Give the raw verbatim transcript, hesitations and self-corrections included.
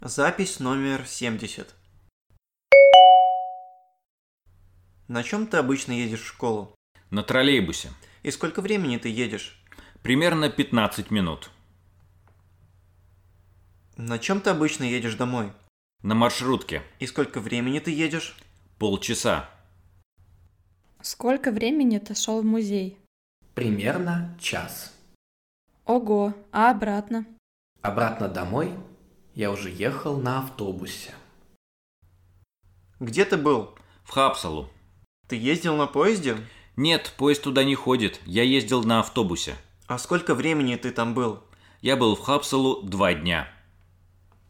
Запись номер семьдесят. На чем ты обычно едешь в школу? На троллейбусе. И сколько времени ты едешь? Примерно пятнадцать минут. На чем ты обычно едешь домой? На маршрутке. И сколько времени ты едешь? Полчаса. Сколько времени ты шел в музей? Примерно час. Ого, а обратно? Обратно домой я уже ехал на автобусе. Где ты был? В Хапсалу. Ты ездил на поезде? Нет, поезд туда не ходит. Я ездил на автобусе. А сколько времени ты там был? Я был в Хапсалу два дня.